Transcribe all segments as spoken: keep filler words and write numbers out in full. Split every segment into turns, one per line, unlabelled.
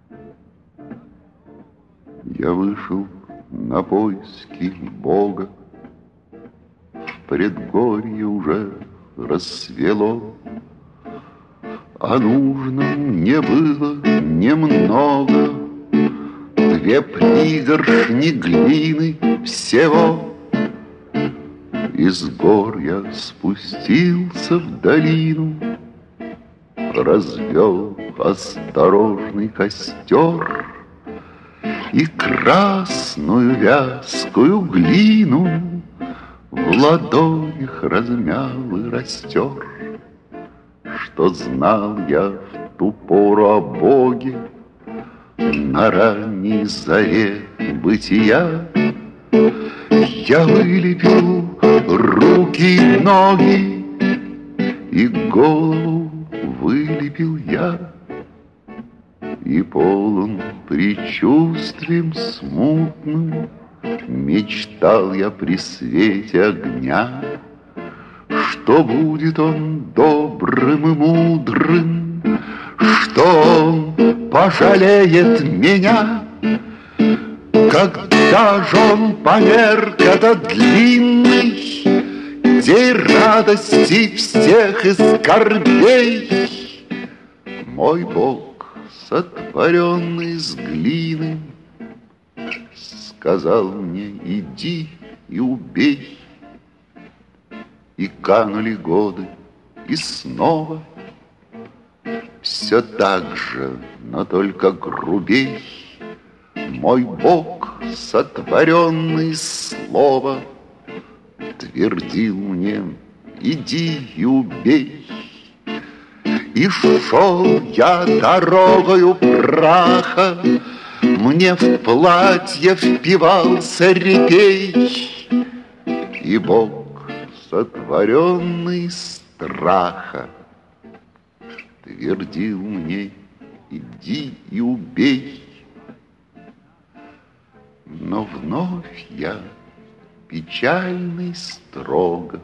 Я вышел на поиски Бога, в предгорье уже рассвело, а нужно мне было немного, две пригоршни глины всего. Из гор я спустился в долину, развел осторожный костер и красную вязкую глину в ладонях размял и растер. Что знал я в ту пору о Боге на ранней заре бытия, я вылепил руки и ноги, и голову вылепил я, и полон предчувствием смутным мечтал я при свете огня, что будет он добрым и мудрым, что он пожалеет меня. Когда же он померк этот длинный день радости всех и скорбей, мой Бог, сотворенный из глины, сказал мне: иди и убей. И канули годы, и снова все так же, но только грубей. Мой Бог, сотворенный из слова, твердил мне: иди и убей. И шел я дорогою праха, мне в платье впивался репей, и Бог, сотворенный из страха, твердил мне: иди и убей. Но вновь я, печальный строго,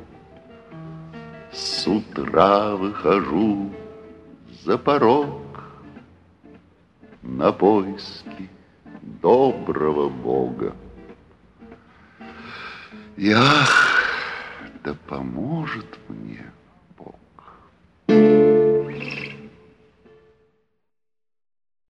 с утра выхожу за порог на поиски доброго Бога. И ах, да поможет мне